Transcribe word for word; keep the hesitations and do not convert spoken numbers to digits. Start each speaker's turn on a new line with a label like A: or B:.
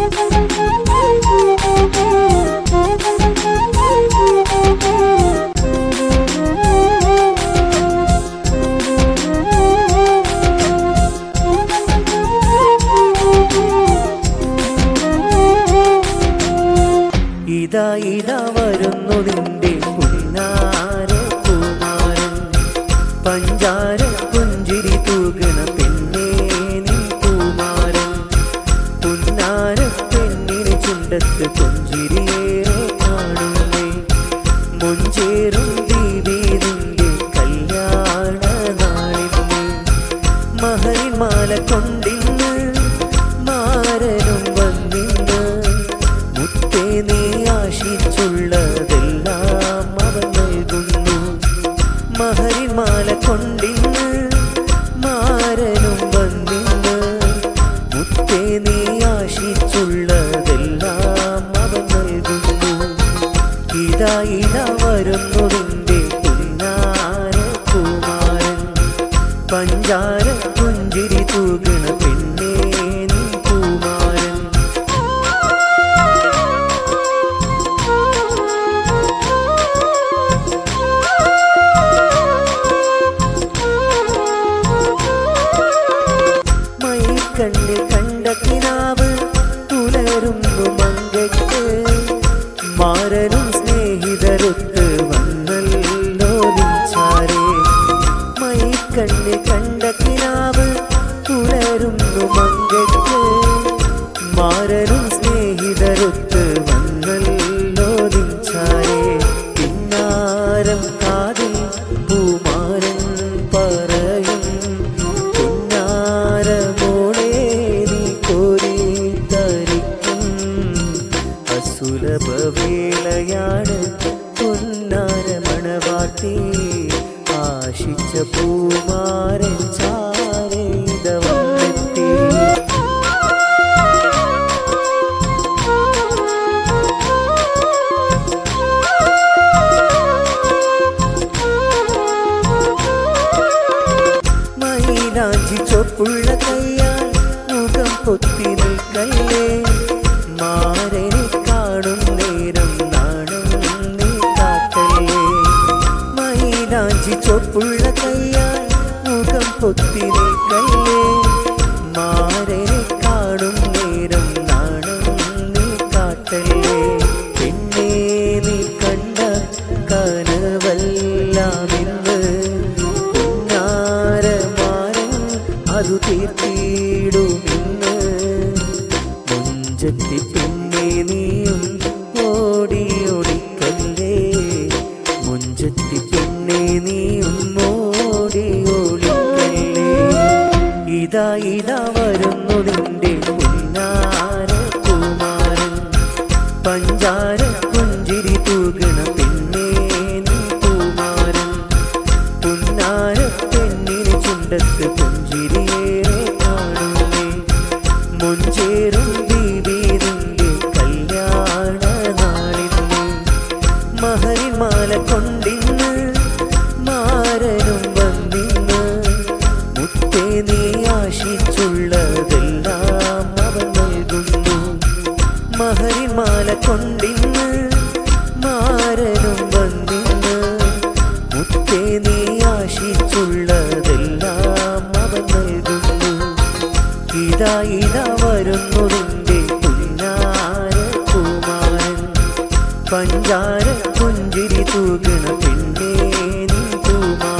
A: ഇതാ ഇതാ വരുന്നു നിന്റെ പുന്നാര കുമാരൻ, പഞ്ചാര പുഞ്ചിരി തൂകണ പെണ്ണേ നീ കുമാരൻ. പുന്നാര പെണ്ണിന് ചുണ്ടത്ത് പുഞ്ചിരിയേറെ കാണുന്നേ, മുഞ്ചേറും ദീപി നിന്റെ കല്യാണ നാളിന്നേ. മഹരിൻ മാല കൊണ്ടിന്ന് മാരനും വന്നിന്ന്, മുത്തേ നീ ആശിച്ചുള്ളതെല്ലാം അവൻ നൽകുന്നു. മഹരിൻ മാല കൊണ്ടിന്ന് മാരനും വന്നിന്ന്, മുത്തേ നീ ആശിച്ചുള്ളതെല്ലാം അവൻ നൽകുന്നു. ഇതാ ഇതാ വരുന്നു നിന്റെ പുന്നാര കുമാരൻ, പഞ്ചാര പുഞ്ചിരി തൂകണ പെണ്ണേ നീ കുമാരൻ. കണ്ണിൽ കണ്ട കിനാവ് പുലരുന്നു മങ്കയ്ക്ക്, മാരനും സ്നേഹിതരൊത്ത് വന്നല്ലോ നിൻചാരേ. മൈക്കണ്ണിൽ കണ്ട കിനാവ് പുലരുന്നു മങ്കയ്ക്ക്, മാരനും സ്നേഹിതരൊത്ത് വന്നല്ലോ നിൻചാരേ. പിന്നാരം കാതിൽ പൂമാരൻ പറയും, സുലഭവേളയാണ് പൊന്നാര മണവാട്ടി, ആശിച്ച പൂമാരൻ ചാരേത വന്നെത്തി. മൈലാഞ്ചി ചൊപ്പുള്ള കയ്യാൽ മുഖം പൊത്തി നിൽക്കല്ലേ, മാരനെ കാണും നേരം നാണം നീ കാട്ടല്ലേ. മൈലാഞ്ചി ചൊപ്പുള്ള കയ്യാൽ മുഖം പൊത്തി നിൽക്കല്ലേ, മാരനെ കാണും നേരം നാണം നീ കാട്ടല്ലേ. പെണ്ണേ നീ കണ്ട കനവല്ലാമിന്ന്, പുന്നാരമാരൻ അതു തീർത്തിടുമിന്ന്. മുഞ്ചത്തി പെണ്ണേ നീയും ഓടി ഓടിക്കല്ലേ, മുഞ്ചത്തി പെണ്ണേ നീയും ഓടി ഓടിക്കല്ലേ. ഇതാ ഇതാ വരുന്നു നിന്റെ പുന്നാര കുമാരൻ, പഞ്ചാര പുഞ്ചിരി തൂകണ പെണ്ണേ നീ കുമാരൻ. പുന്നാര പെണ്ണിന് ചുണ്ടത്ത് പുഞ്ചിരിയേറെ കാണുന്നേ, മുഞ്ചേറും ദീപി നിന്റെ കല്യാണ നാളിന്നേ. മഹരിൻ മാല കൊണ്ടിന്ന് മാരനും വന്നിന്ന്, മുത്തേ നീ ആശിച്ചുള്ളതെല്ലാം അവൻ നൽകുന്നു. മഹരിൻ മാല കൊണ്ടിന്ന് മാരനും വന്നിന്ന്, മുത്തേ നീ ആശിച്ചുള്ളതെല്ലാം അവൻ നൽകുന്നു. ഇതാ ഇതാ വരുന്നു നിന്റെ പുന്നാര കുമാരൻ, പഞ്ചാര പുഞ്ചിരി തൂകണ പെണ്ണേ നീ കുമാരൻ.